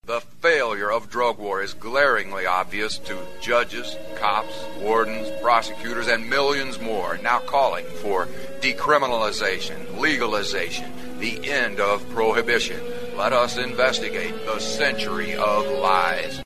The failure of drug war is glaringly obvious to judges, cops, wardens, prosecutors, and millions more now calling for decriminalization, legalization, the end of prohibition. Let us investigate the Century of Lies.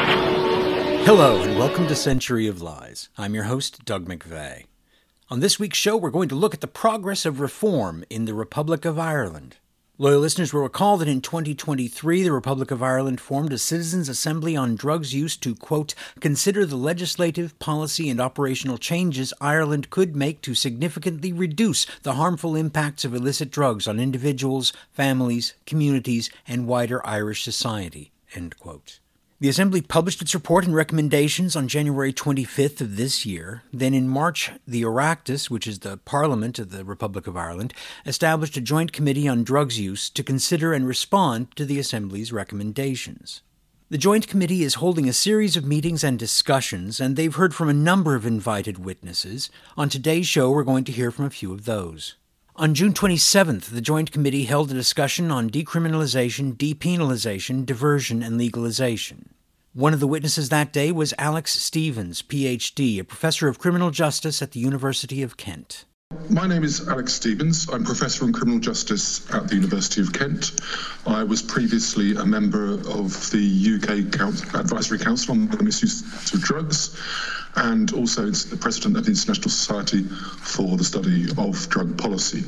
Hello, and welcome to Century of Lies. I'm your host, Doug McVeigh. On this week's show, we're going to look at the progress of reform in the Republic of Ireland. Loyal listeners will recall that in 2023, the Republic of Ireland formed a Citizens' Assembly on Drugs Use to, quote, consider the legislative, policy, and operational changes Ireland could make to significantly reduce the harmful impacts of illicit drugs on individuals, families, communities, and wider Irish society, end quote. The Assembly published its report and recommendations on January 25th of this year. Then in March, the Oireachtas, which is the Parliament of the Republic of Ireland, established a joint committee on drugs use to consider and respond to the Assembly's recommendations. The joint committee is holding a series of meetings and discussions, and they've heard from a number of invited witnesses. On today's show, we're going to hear from a few of those. On June 27th, the Joint Committee held a discussion on decriminalization, depenalization, diversion, and legalization. One of the witnesses that day was Alex Stevens, Ph.D., a professor of criminal justice at the University of Kent. My name is Alex Stevens. I'm Professor in Criminal Justice at the University of Kent. I was previously a member of the UK Advisory Council on the Misuse of Drugs, and also the President of the International Society for the Study of Drug Policy.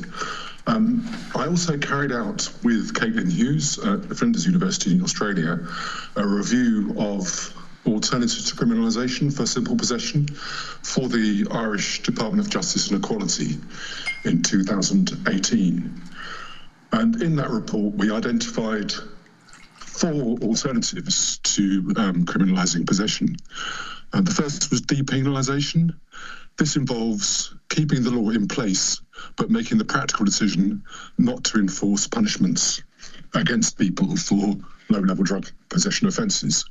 I also carried out with Caitlin Hughes at Flinders University in Australia a review of alternatives to criminalisation for simple possession for the Irish Department of Justice and Equality in 2018. And in that report, we identified 4 alternatives to criminalising possession. The first was depenalisation. This involves keeping the law in place, but making the practical decision not to enforce punishments against people for low-level drug possession offences.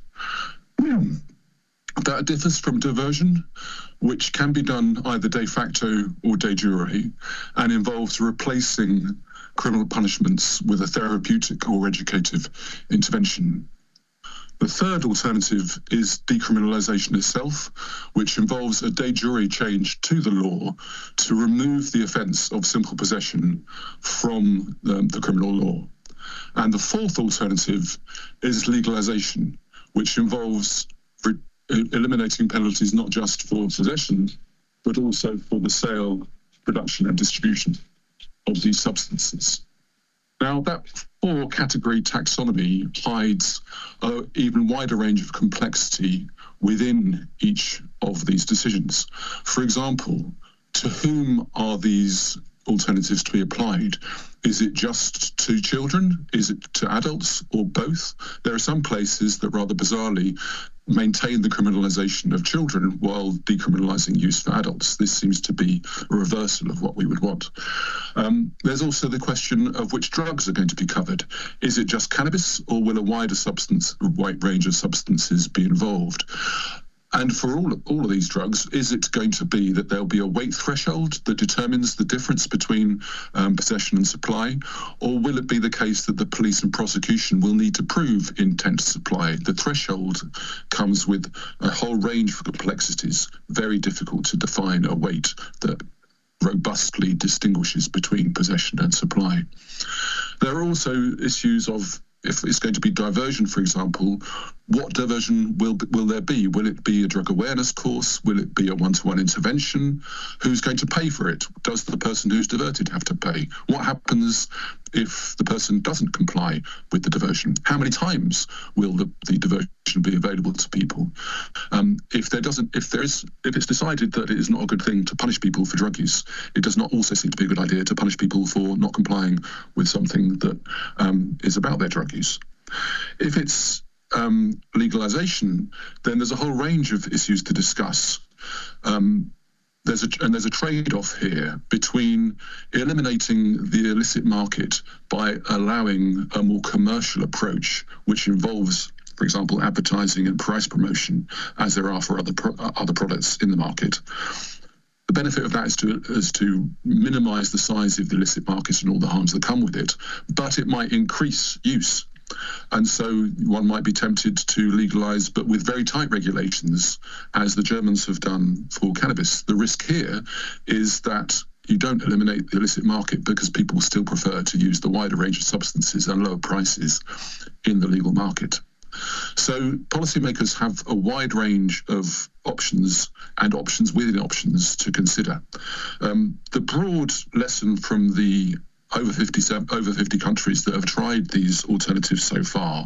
That differs from diversion, which can be done either de facto or de jure, and involves replacing criminal punishments with a therapeutic or educative intervention. The third alternative is decriminalisation itself, which involves a de jure change to the law to remove the offence of simple possession from the criminal law. And the fourth alternative is legalisation, which involves eliminating penalties not just for possession, but also for the sale, production and distribution of these substances. Now, that 4-category taxonomy hides an even wider range of complexity within each of these decisions. For example, to whom are these alternatives to be applied? Is it just to children? Is it to adults, or both? There are some places that rather bizarrely maintain the criminalisation of children while decriminalising use for adults. This seems to be a reversal of what we would want. There's also the question of which drugs are going to be covered. Is it just cannabis, or will a wide range of substances be involved? And for all of these drugs, is it going to be that there'll be a weight threshold that determines the difference between possession and supply? Or will it be the case that the police and prosecution will need to prove intent to supply? The threshold comes with a whole range of complexities, very difficult to define a weight that robustly distinguishes between possession and supply. There are also issues of, if it's going to be diversion, for example, what diversion will there be? Will it be a drug awareness course? Will it be a one-to-one intervention? Who's going to pay for it? Does the person who's diverted have to pay? What happens if the person doesn't comply with the diversion? How many times will the diversion be available to people? If it's decided that it is not a good thing to punish people for drug use, it does not also seem to be a good idea to punish people for not complying with something that is about their drug use. If it's legalization, then there's a whole range of issues to discuss. There's a trade-off here between eliminating the illicit market by allowing a more commercial approach, which involves, for example, advertising and price promotion, as there are for other products in the market. The benefit of that is to minimise the size of the illicit market and all the harms that come with it, but it might increase use. And so one might be tempted to legalise, but with very tight regulations, as the Germans have done for cannabis. The risk here is that you don't eliminate the illicit market because people still prefer to use the wider range of substances and lower prices in the legal market. So policymakers have a wide range of options and options within options to consider. The broad lesson from the over 50 countries that have tried these alternatives so far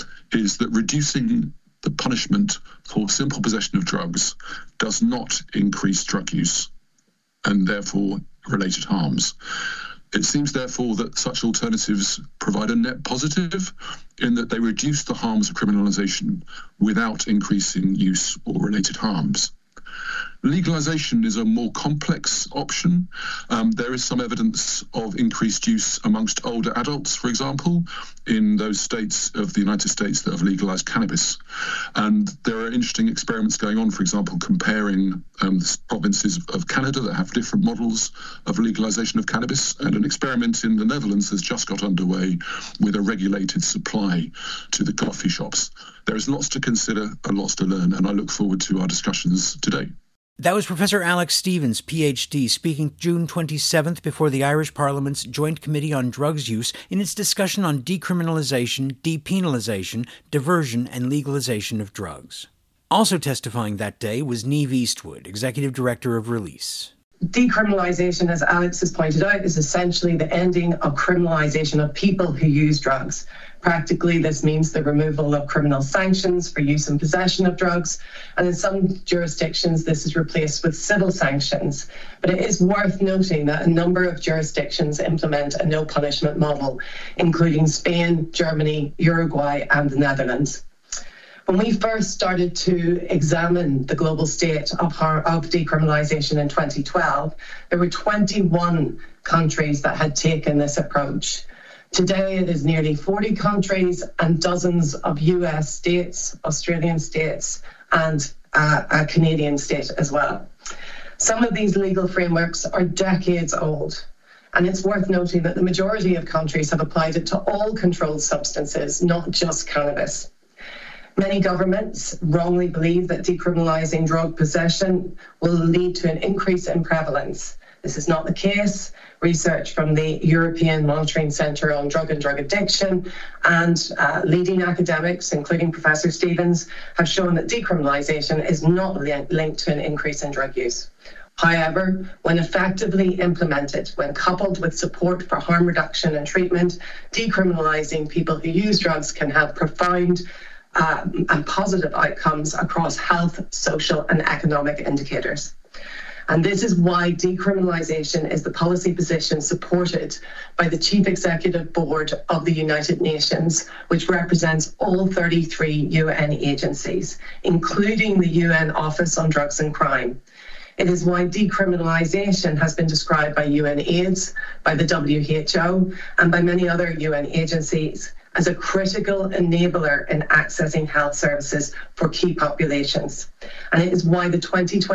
is that reducing the punishment for simple possession of drugs does not increase drug use and therefore related harms. It seems, therefore, that such alternatives provide a net positive in that they reduce the harms of criminalisation without increasing use or related harms. Legalisation is a more complex option. There is some evidence of increased use amongst older adults, for example, in those states of the United States that have legalised cannabis. And there are interesting experiments going on, for example, comparing provinces of Canada that have different models of legalisation of cannabis. And an experiment in the Netherlands has just got underway with a regulated supply to the coffee shops. There is lots to consider and lots to learn, and I look forward to our discussions today. That was Professor Alex Stevens, PhD, speaking June 27th before the Irish Parliament's Joint Committee on Drugs Use in its discussion on decriminalisation, depenalisation, diversion and legalisation of drugs. Also testifying that day was Niamh Eastwood, Executive Director of Release. Decriminalisation, as Alex has pointed out, is essentially the ending of criminalisation of people who use drugs. Practically, this means the removal of criminal sanctions for use and possession of drugs, and in some jurisdictions this is replaced with civil sanctions. But it is worth noting that a number of jurisdictions implement a no-punishment model, including Spain, Germany, Uruguay and the Netherlands. When we first started to examine the global state of decriminalisation in 2012, there were 21 countries that had taken this approach. Today, it is nearly 40 countries and dozens of US states, Australian states, and a Canadian state as well. Some of these legal frameworks are decades old, and it's worth noting that the majority of countries have applied it to all controlled substances, not just cannabis. Many governments wrongly believe that decriminalising drug possession will lead to an increase in prevalence. This is not the case. Research from the European Monitoring Centre on Drug and Drug Addiction and leading academics, including Professor Stevens, have shown that decriminalisation is not linked to an increase in drug use. However, when effectively implemented, when coupled with support for harm reduction and treatment, decriminalising people who use drugs can have profound and positive outcomes across health, social and economic indicators. And this is why decriminalisation is the policy position supported by the Chief Executive Board of the United Nations, which represents all 33 UN agencies, including the UN Office on Drugs and Crime. It is why decriminalisation has been described by UNAIDS, by the WHO, and by many other UN agencies as a critical enabler in accessing health services for key populations. And it is why the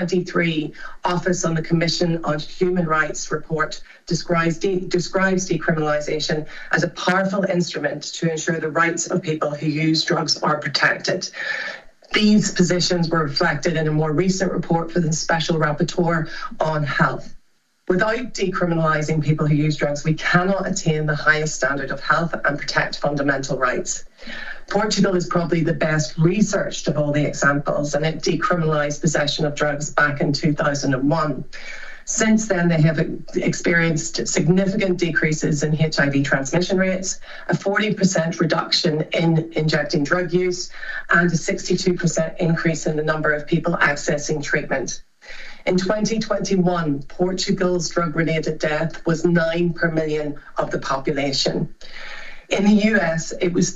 2023 Office on the Commission on Human Rights report describes decriminalisation as a powerful instrument to ensure the rights of people who use drugs are protected. These positions were reflected in a more recent report for the Special Rapporteur on Health. Without decriminalising people who use drugs, we cannot attain the highest standard of health and protect fundamental rights. Portugal is probably the best researched of all the examples, and it decriminalised possession of drugs back in 2001. Since then, they have experienced significant decreases in HIV transmission rates, a 40% reduction in injecting drug use, and a 62% increase in the number of people accessing treatment. In 2021, Portugal's drug-related death was 9 per million of the population. In the US, it was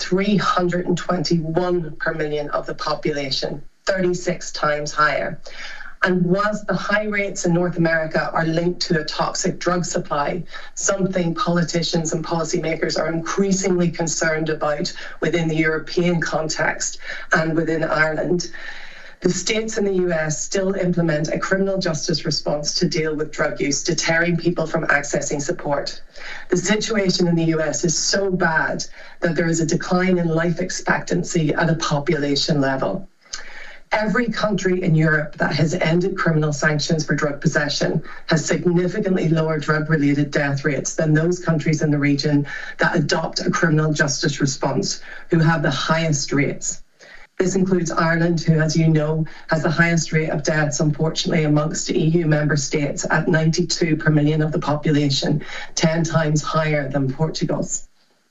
321 per million of the population, 36 times higher. And whilst the high rates in North America are linked to a toxic drug supply, something politicians and policymakers are increasingly concerned about within the European context and within Ireland, The states in the US still implement a criminal justice response to deal with drug use, deterring people from accessing support. The situation in the US is so bad that there is a decline in life expectancy at a population level. Every country in Europe that has ended criminal sanctions for drug possession has significantly lower drug-related death rates than those countries in the region that adopt a criminal justice response, who have the highest rates. This includes Ireland, who, as you know, has the highest rate of deaths, unfortunately, amongst EU member states at 92 per million of the population, 10 times higher than Portugal's.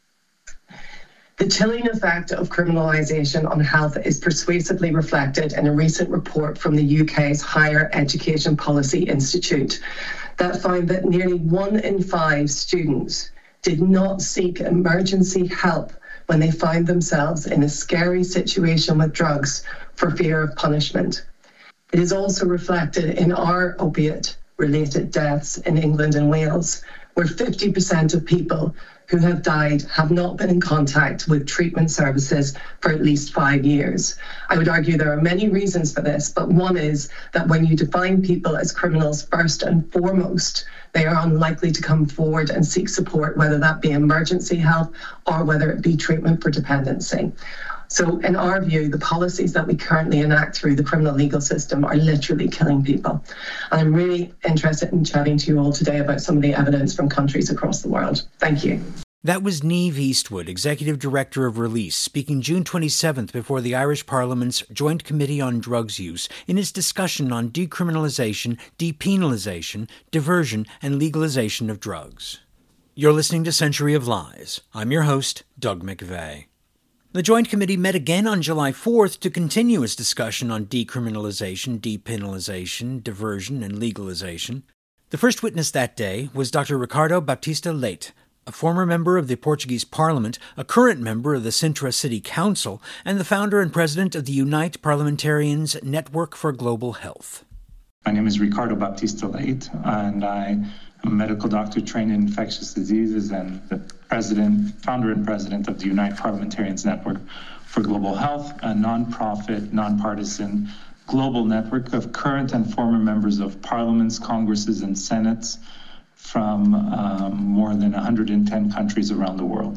The chilling effect of criminalisation on health is persuasively reflected in a recent report from the UK's Higher Education Policy Institute that found that nearly 1 in 5 students did not seek emergency help when they found themselves in a scary situation with drugs for fear of punishment. It is also reflected in our opiate-related deaths in England and Wales, where 50% of people who have died have not been in contact with treatment services for at least 5 years. I would argue there are many reasons for this, but one is that when you define people as criminals first and foremost, they are unlikely to come forward and seek support, whether that be emergency help or whether it be treatment for dependency. So in our view, the policies that we currently enact through the criminal legal system are literally killing people. And I'm really interested in chatting to you all today about some of the evidence from countries across the world. Thank you. That was Niamh Eastwood, Executive Director of Release, speaking June 27th before the Irish Parliament's Joint Committee on Drugs Use in its discussion on decriminalisation, depenalisation, diversion, and legalisation of drugs. You're listening to Century of Lies. I'm your host, Doug McVeigh. The Joint Committee met again on July 4th to continue its discussion on decriminalisation, depenalisation, diversion, and legalisation. The first witness that day was Dr. Ricardo Baptista Leite, a former member of the Portuguese Parliament, a current member of the Sintra City Council, and the founder and president of the Unite Parliamentarians Network for Global Health. My name is Ricardo Baptista Leite, and I am a medical doctor trained in infectious diseases and the founder and president of the Unite Parliamentarians Network for Global Health, a nonprofit, nonpartisan global network of current and former members of parliaments, congresses, and senates from more than 110 countries around the world.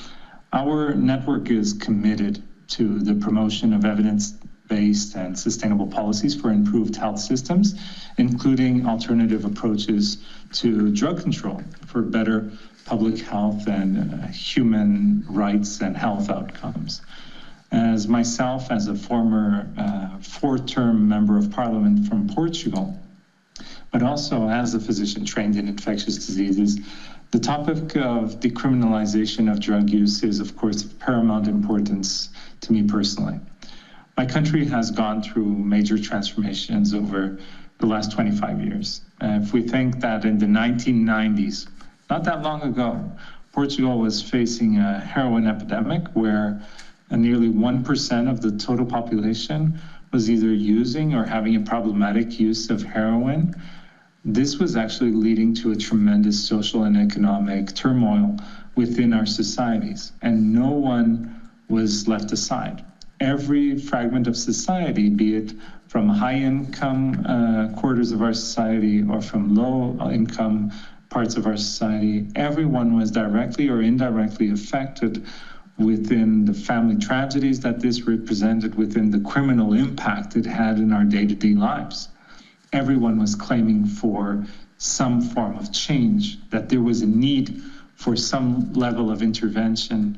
Our network is committed to the promotion of evidence-based and sustainable policies for improved health systems, including alternative approaches to drug control for better public health and human rights and health outcomes. As myself, as a former four-term member of parliament from Portugal, but also as a physician trained in infectious diseases, the topic of decriminalization of drug use is, of course, of paramount importance to me personally. My country has gone through major transformations over the last 25 years. If we think that in the 1990s, not that long ago, Portugal was facing a heroin epidemic where nearly 1% of the total population was either using or having a problematic use of heroin. This was actually leading to a tremendous social and economic turmoil within our societies, and no one was left aside. Every fragment of society, be it from high-income quarters of our society or from low-income parts of our society, everyone was directly or indirectly affected within the family tragedies that this represented, within the criminal impact it had in our day-to-day lives. Everyone was claiming for some form of change, that there was a need for some level of intervention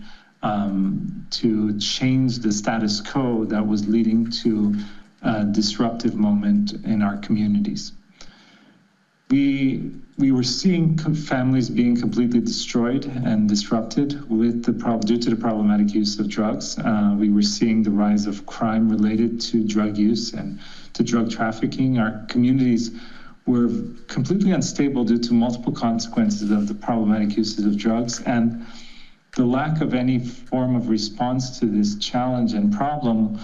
to change the status quo that was leading to a disruptive moment in our communities. We were seeing families being completely destroyed and disrupted due to the problematic use of drugs. We were seeing the rise of crime related to drug use and to drug trafficking. Our communities were completely unstable due to multiple consequences of the problematic uses of drugs, and the lack of any form of response to this challenge and problem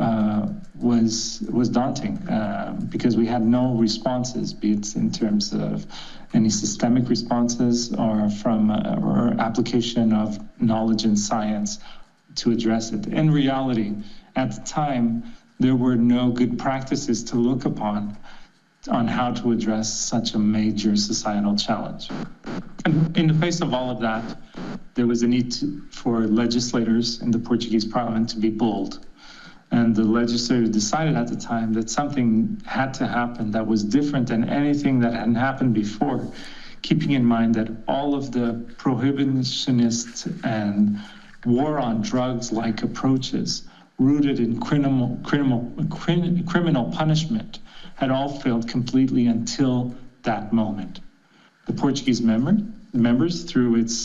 was daunting because we had no responses, be it in terms of any systemic responses or from or application of knowledge and science to address it. In reality, at the time, there were no good practices to look upon on how to address such a major societal challenge. And in the face of all of that, there was a need for legislators in the Portuguese parliament to be bold. And the legislators decided at the time that something had to happen that was different than anything that hadn't happened before, keeping in mind that all of the prohibitionist and war on drugs-like approaches rooted in criminal punishment had all failed completely until that moment. The Portuguese members, through its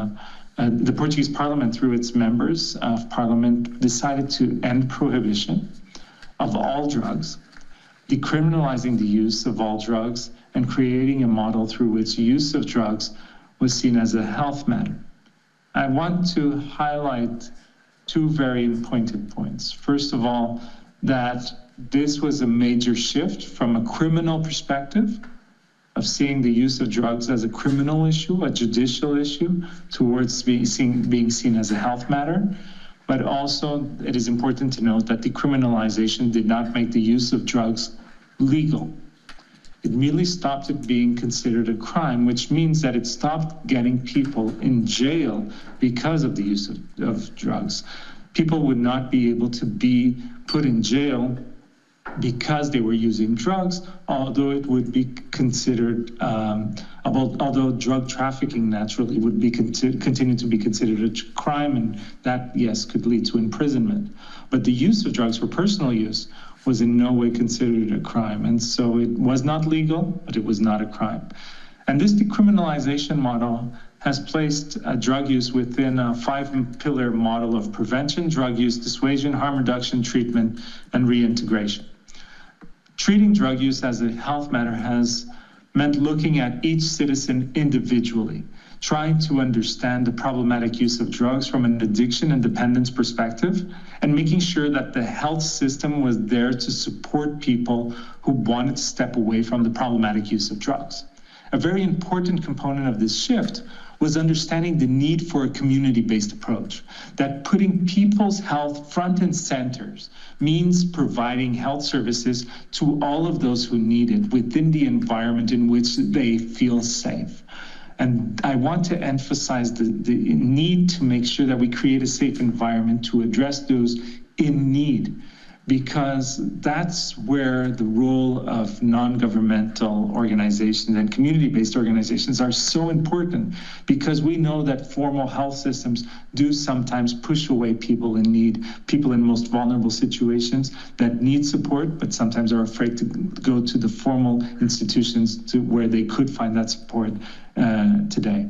the Portuguese Parliament, through its members of Parliament, decided to end prohibition of all drugs, decriminalizing the use of all drugs, and creating a model through which use of drugs was seen as a health matter. I want to highlight two very pointed points. First of all, that this was a major shift from a criminal perspective of seeing the use of drugs as a criminal issue, a judicial issue, towards being seen as a health matter. But also, it is important to note that decriminalization did not make the use of drugs legal. It merely stopped it being considered a crime, which means that it stopped getting people in jail because of the use of drugs. People would not be able to be put in jail because they were using drugs, although it would be considered, although drug trafficking naturally would be continue to be considered a crime, and that, yes, could lead to imprisonment. But the use of drugs for personal use was in no way considered a crime, and so it was not legal, but it was not a crime. And this decriminalization model has placed drug use within a 5-pillar model of prevention, drug use, dissuasion, harm reduction, treatment, and reintegration. Treating drug use as a health matter has meant looking at each citizen individually, trying to understand the problematic use of drugs from an addiction and dependence perspective, and making sure that the health system was there to support people who wanted to step away from the problematic use of drugs. A very important component of this shift was understanding the need for a community-based approach, that putting people's health front and center means providing health services to all of those who need it within the environment in which they feel safe. And I want to emphasize the need to make sure that we create a safe environment to address those in need, because that's where the role of non-governmental organizations and community-based organizations are so important, because we know that formal health systems do sometimes push away people in need, people in most vulnerable situations that need support, but sometimes are afraid to go to the formal institutions to where they could find that support today.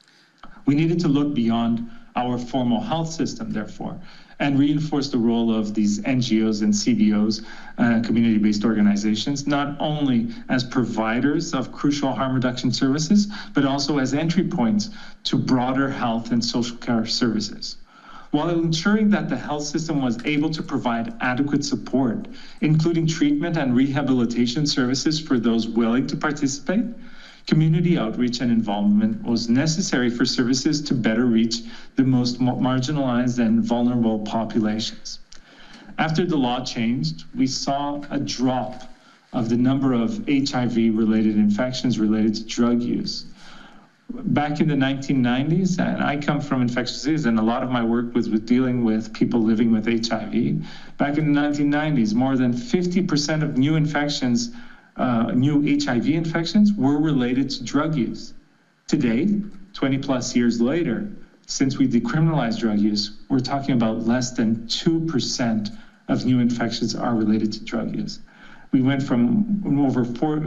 We needed to look beyond our formal health system, therefore, and reinforce the role of these NGOs and CBOs, community-based organizations, not only as providers of crucial harm reduction services, but also as entry points to broader health and social care services. While ensuring that the health system was able to provide adequate support, including treatment and rehabilitation services for those willing to participate, community outreach and involvement was necessary for services to better reach the most marginalized and vulnerable populations. After the law changed, we saw a drop of the number of HIV-related infections related to drug use. Back in the 1990s, and I come from infectious disease, and a lot of my work was with dealing with people living with HIV. Back in the 1990s, more than 50% of new infections new HIV infections were related to drug use. Today, 20 plus years later, since we decriminalized drug use, we're talking about less than 2% of new infections are related to drug use. We went from over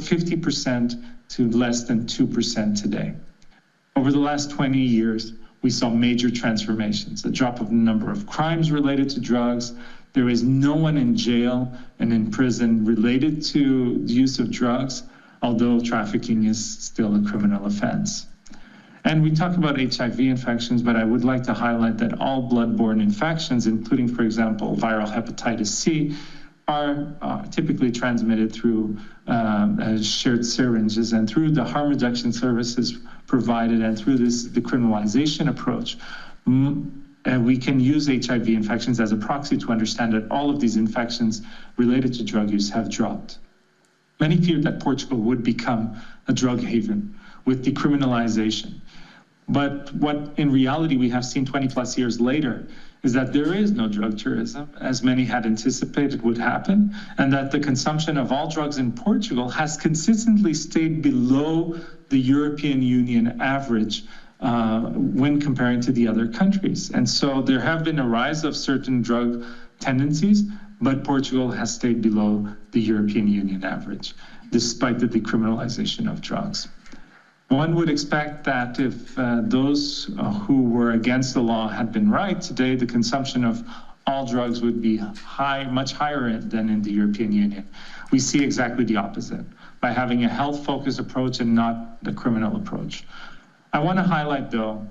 50% to less than 2% today. Over the last 20 years, we saw major transformations, a drop of the number of crimes related to drugs. There is no one in jail and in prison related to the use of drugs, although trafficking is still a criminal offense. And we talk about HIV infections, but I would like to highlight that all blood-borne infections, including, for example, viral hepatitis C, are typically transmitted through shared syringes, and through the harm reduction services provided and through this decriminalization approach, we can use HIV infections as a proxy to understand that all of these infections related to drug use have dropped. Many feared that Portugal would become a drug haven with decriminalization. But what in reality we have seen 20 plus years later is that there is no drug tourism, as many had anticipated would happen, and that the consumption of all drugs in Portugal has consistently stayed below the European Union average when comparing to the other countries. And so there have been a rise of certain drug tendencies, but Portugal has stayed below the European Union average, despite the decriminalization of drugs. One would expect that if those who were against the law had been right, today the consumption of all drugs would be much higher than in the European Union. We see exactly the opposite, by having a health-focused approach and not the criminal approach. I want to highlight, though,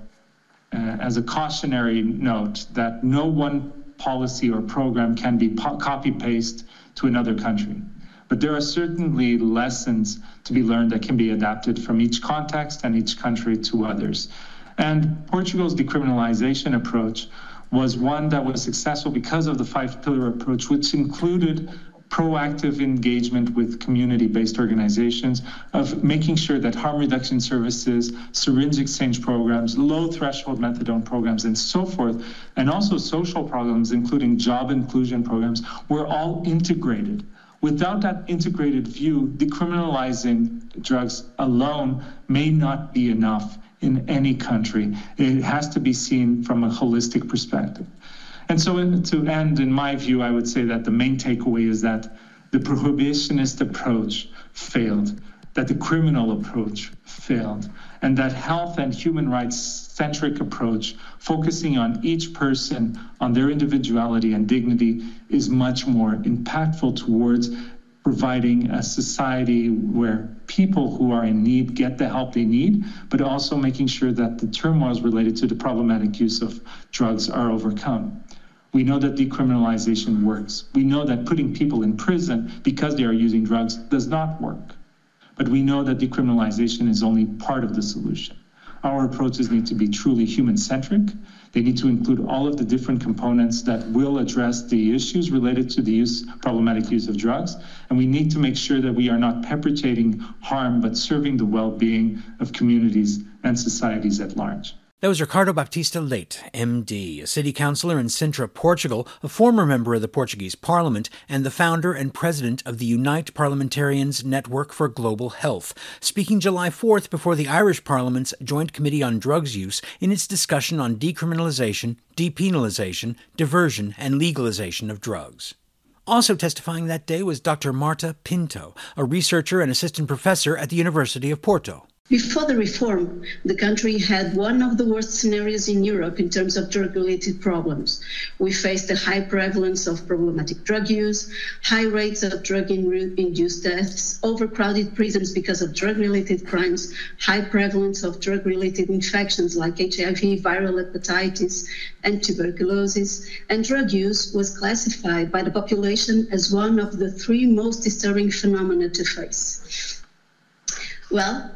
as a cautionary note, that no one policy or program can be copy-paste to another country. But there are certainly lessons to be learned that can be adapted from each context and each country to others. And Portugal's decriminalization approach was one that was successful because of the five-pillar approach, which included proactive engagement with community-based organizations, of making sure that harm reduction services, syringe exchange programs, low-threshold methadone programs, and so forth, and also social programs, including job inclusion programs, were all integrated. Without that integrated view, decriminalizing drugs alone may not be enough in any country. It has to be seen from a holistic perspective. And so to end, in my view, I would say that the main takeaway is that the prohibitionist approach failed, that the criminal approach failed, and that health and human rights-centric approach, focusing on each person, on their individuality and dignity, is much more impactful towards providing a society where people who are in need get the help they need, but also making sure that the turmoils related to the problematic use of drugs are overcome. We know that decriminalization works. We know that putting people in prison because they are using drugs does not work. But we know that decriminalization is only part of the solution. Our approaches need to be truly human-centric. They need to include all of the different components that will address the issues related to the problematic use of drugs. And we need to make sure that we are not perpetrating harm, but serving the well-being of communities and societies at large. That was Ricardo Baptista Leite, MD, a city councillor in Sintra, Portugal, a former member of the Portuguese Parliament, and the founder and president of the Unite Parliamentarians Network for Global Health, speaking July 4th before the Irish Parliament's Joint Committee on Drugs Use in its discussion on decriminalization, depenalization, diversion, and legalization of drugs. Also testifying that day was Dr. Marta Pinto, a researcher and assistant professor at the University of Porto. Before the reform, the country had one of the worst scenarios in Europe in terms of drug-related problems. We faced a high prevalence of problematic drug use, high rates of drug-induced deaths, overcrowded prisons because of drug-related crimes, high prevalence of drug-related infections like HIV, viral hepatitis, and tuberculosis, and drug use was classified by the population as one of the three most disturbing phenomena to face. Well,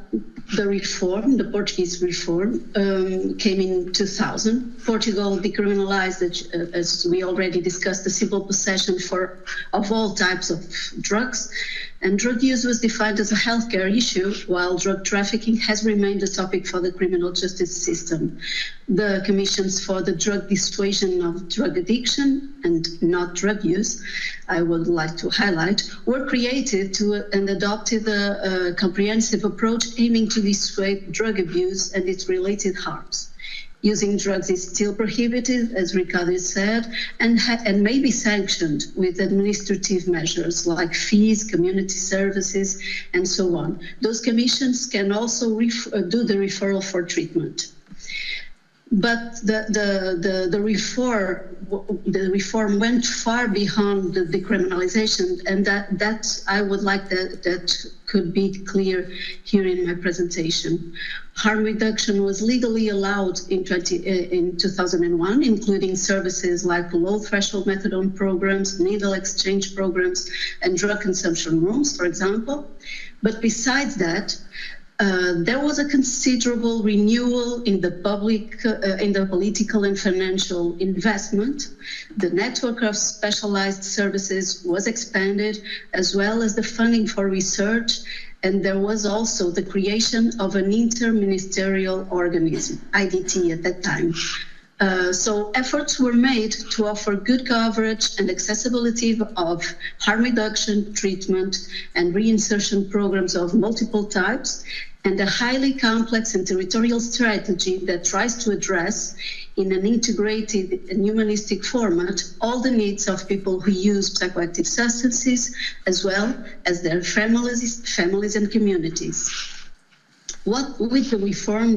the Portuguese reform, came in 2000. Portugal decriminalized, as we already discussed, the simple possession of all types of drugs. And drug use was defined as a healthcare issue, while drug trafficking has remained a topic for the criminal justice system. The commissions for the drug dissuasion of drug addiction and not drug use, I would like to highlight, were created and adopted a comprehensive approach aiming to dissuade drug abuse and its related harms. Using drugs is still prohibited, as Ricardo said, and may be sanctioned with administrative measures like fees, community services, and so on. Those commissions can also do the referral for treatment. But the reform went far beyond the decriminalization, and that I would like that could be clear here in my presentation. Harm reduction was legally allowed in 2001, including services like low-threshold methadone programs, needle exchange programs, and drug consumption rooms, for example. But besides that, There was a considerable renewal in the political and financial investment. The network of specialized services was expanded, as well as the funding for research, and there was also the creation of an interministerial organism, IDT at that time. So efforts were made to offer good coverage and accessibility of harm reduction, treatment, and reinsertion programs of multiple types, and a highly complex and territorial strategy that tries to address, in an integrated and humanistic format, all the needs of people who use psychoactive substances, as well as their families and communities. What with the reform,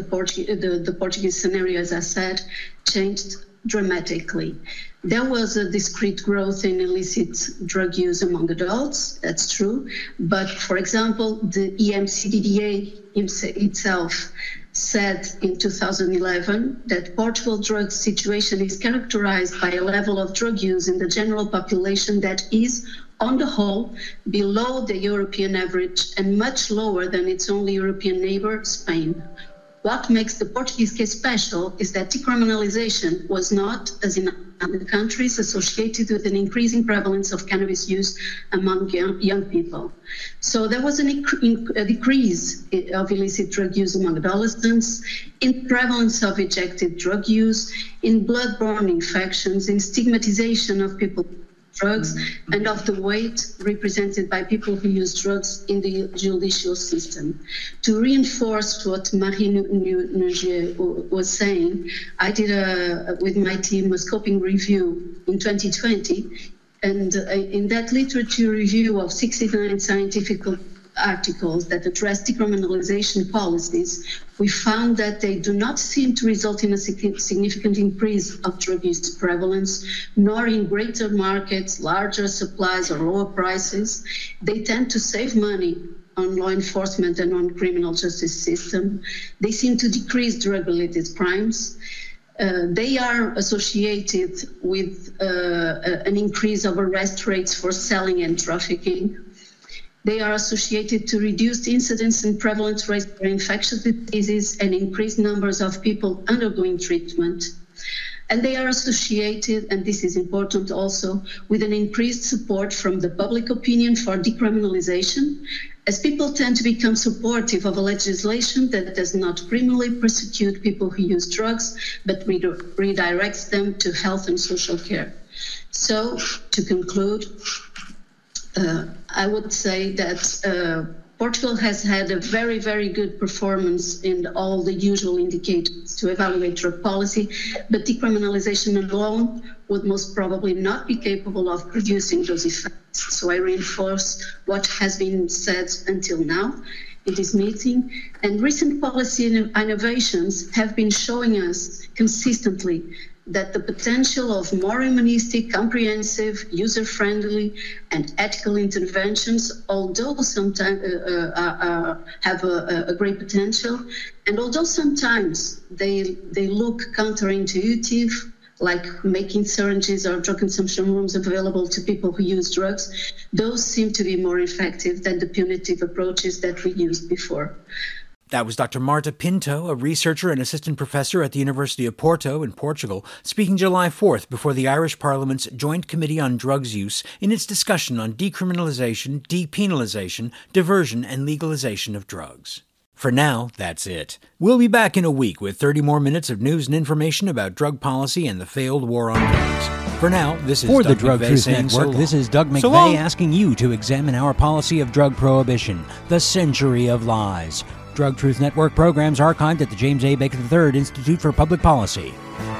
the Portuguese scenario, as I said, changed dramatically. There was a discrete growth in illicit drug use among adults, that's true. But for example, the EMCDDA itself said in 2011 that Portugal's drug situation is characterized by a level of drug use in the general population that is, on the whole, below the European average and much lower than its only European neighbor, Spain. What makes the Portuguese case special is that decriminalization was not, as in other countries, associated with an increasing prevalence of cannabis use among young people. So there was a decrease of illicit drug use among adolescents, in prevalence of ejected drug use, in blood-borne infections, in stigmatization of people drugs, and of the weight represented by people who use drugs in the judicial system. To reinforce what Marie Nugier was saying, I did with my team a scoping review in 2020, and in that literature review of 69 scientific articles that address decriminalization policies, we found that they do not seem to result in a significant increase of drug use prevalence, nor in greater markets, larger supplies, or lower prices. They tend to save money on law enforcement and on criminal justice system. They seem to decrease drug-related crimes. They are associated with an increase of arrest rates for selling and trafficking. They are associated to reduced incidence and prevalence rates for infectious diseases and increased numbers of people undergoing treatment. And they are associated, and this is important also, with an increased support from the public opinion for decriminalization, as people tend to become supportive of a legislation that does not criminally persecute people who use drugs, but redirects them to health and social care. So, to conclude, I would say that Portugal has had a very, very good performance in all the usual indicators to evaluate drug policy, but decriminalization alone would most probably not be capable of producing those effects. So I reinforce what has been said until now in this meeting. And recent policy innovations have been showing us consistently that the potential of more humanistic, comprehensive, user-friendly, and ethical interventions, although sometimes have a great potential, and although sometimes they look counterintuitive, like making syringes or drug consumption rooms available to people who use drugs, those seem to be more effective than the punitive approaches that we used before. That was Dr. Marta Pinto, a researcher and assistant professor at the University of Porto in Portugal, speaking July 4th before the Irish Parliament's Joint Committee on Drugs Use in its discussion on decriminalization, depenalization, diversion, and legalization of drugs. For now, that's it. We'll be back in a week with 30 more minutes of news and information about drug policy and the failed war on drugs. For now, this is For Doug the Drug McVeigh Truth saying Network, so this is Doug So McVeigh long. asking you to examine our policy of drug prohibition, the century of lies. Drug Truth Network programs archived at the James A. Bacon III Institute for Public Policy.